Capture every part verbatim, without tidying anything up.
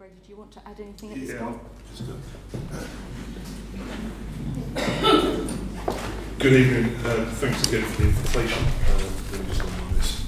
Brady, do you want to add anything at this Yeah, point? just a, good evening. Uh, thanks again for the invitation. Uh, let me just unwind this.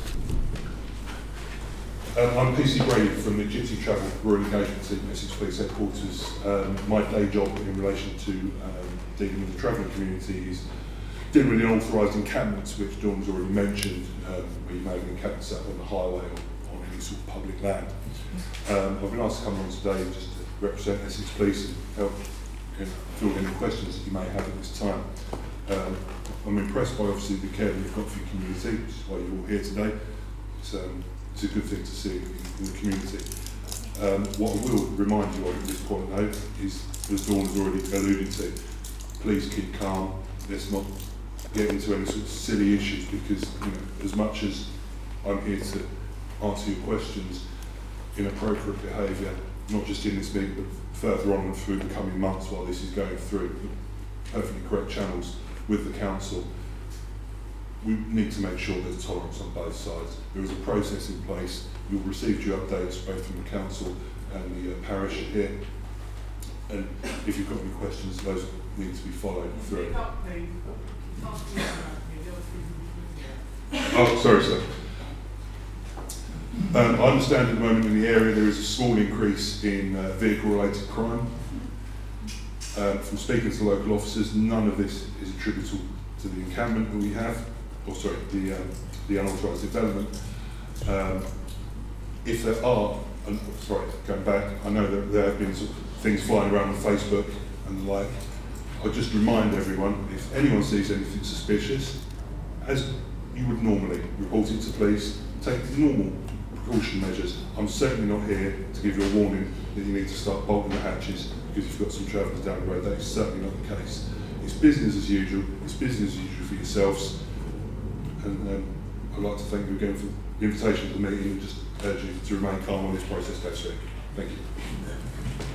Um, I'm P C Brady from the Gypsy Travel Rural Engagement Team, Essex Police Headquarters. Um, my day job in relation to um, dealing with the travelling community is dealing with the unauthorised encampments, which Dawn's already mentioned, um, where you may have encampments out on the highway or on any sort of public land. Um, I've been asked to come on today just to represent Essex Police and help you know, field any questions that you may have at this time. Um, I'm impressed by obviously the care that you've got for your community, which is why you're all here today. It's, um, it's a good thing to see in, in the community. Um, what I will remind you of at this point though is, as Dawn has already alluded to, please keep calm. Let's not get into any sort of silly issues, because you know, as much as I'm here to answer your questions, inappropriate behaviour, not just in this meeting, but further on and through the coming months while this is going through the perfectly correct channels with the council, we need to make sure there's tolerance on both sides. There is a process in place. You'll receive your updates both from the council and the uh, parish here. And if you've got any questions, those need to be followed through. Oh, sorry, sir. Um, I understand at the moment in the area there is a small increase in uh, vehicle-related crime. Um, from speaking to local officers, none of this is attributable to the encampment that we have, or sorry, the um, the unauthorised development. Um, if there are, and, sorry, going back, I know that there have been sort of things flying around on Facebook and the like. I'll just remind everyone, if anyone sees anything suspicious, as you would normally, report it to police, take the normal precaution measures. I'm certainly not here to give you a warning that you need to start bolting the hatches because you've got some travellers down the road. That is certainly not the case. It's business as usual. It's business as usual for yourselves. And um, I'd like to thank you again for the invitation to the meeting and just urge you to remain calm while this process goes through. Thank you.